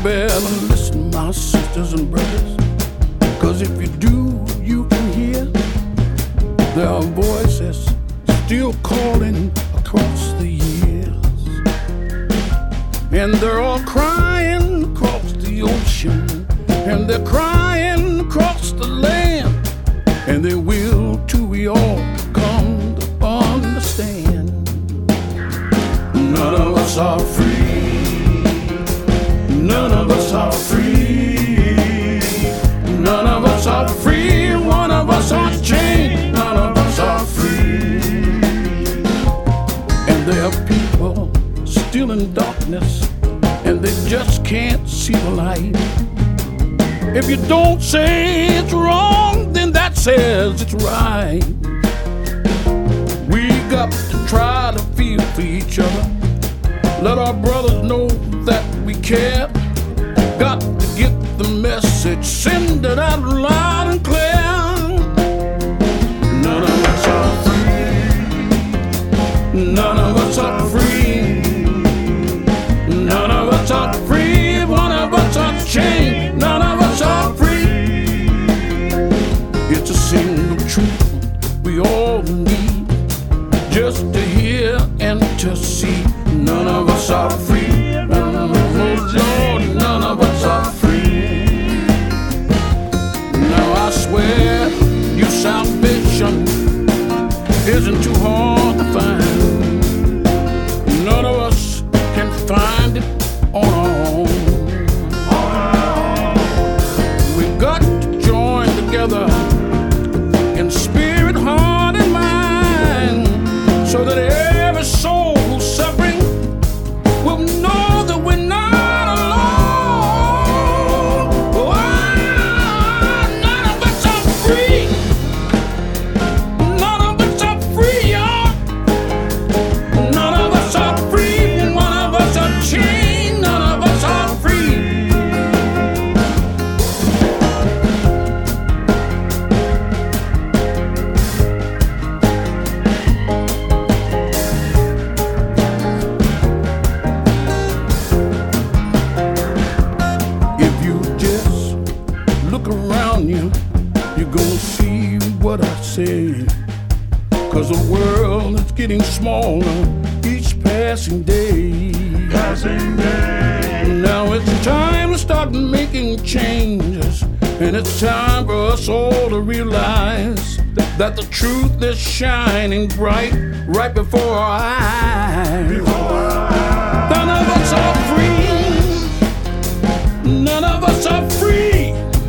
better listen, my sisters and brothers, 'cause if you do, you can hear there are voices still calling across the years, and they're all crying across the ocean, and they're crying across the land, and they will till we all come to understand. None of us are free. None of us are free. None of us are free. One of us are chained. None of us are free. And there are people still in darkness, and they just can't see the light. If you don't say it's wrong, then that says it's right. We got to try to feel for each other. Let our brothers know that we care. Got to get the message, send it out loud and clear. None of us are free. None of us are free. None of us are free. One of us are chained. None of us are free. It's a single truth we all need, just to hear and to see. None of us are free. Lord, none of us are free. Now I swear your salvation isn't too hard to find. None of us can find it on our own. We've got to join together in spirit, heart, and mind, so that every soul who's suffering will know that we're not alone. Oh, none of us are free. None of us are free, y'all. None of us are free. One of us are chained. None of us are free. If you just look around you, you're gonna see what I say. 'Cause the world is getting smaller each passing day. Now it's time to start making changes, and it's time for us all to realize that the truth is shining bright right before our eyes. None of us are free. None of us are free.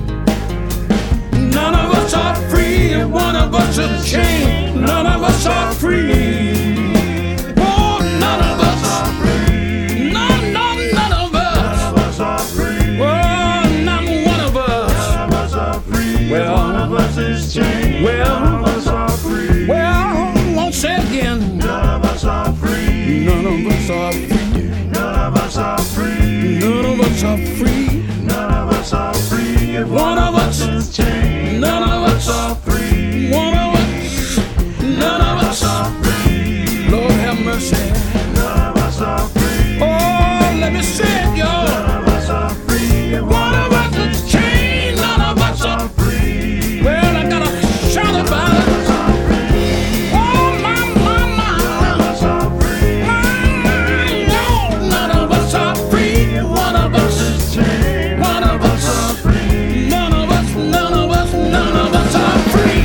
None of us are free. One of us is chained. None of us are free. Oh, none of us are free. None of us. None of us are free. Oh, not one of us. None of us are free. Well, one of us is chained. Well, none of us are free. Well, won't say it again. None of us are free. None of us are free. None of us are free. None of us are free. None of us are free. One of us is chained. None of us are free. One of us. None of us are free. Lord have mercy. None of us are free. Oh, let me say it, y'all. None of us are free. One of us is chained. None of us are free. Well, I gotta shout about it. Oh, my. None of us are free. No, none of us are free. One of us is chained. One of us are free. None of us are free.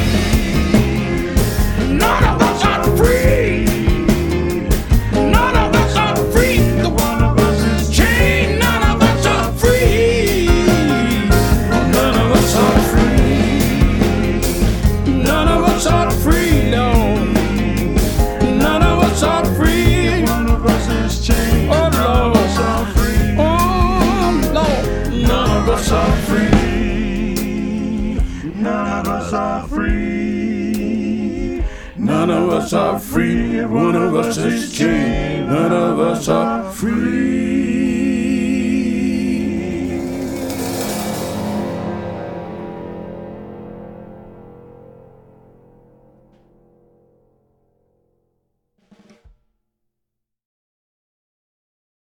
None of us are free. None of us are free. The one of us is chained. None of us are free. None of us are free. None of us are free. No. None of us are free. One of us is chained. Oh, Lord. None of us are free. Oh, Lord. None of us are free. None of us are free. None of us are free. One of us is chained. None of us are free.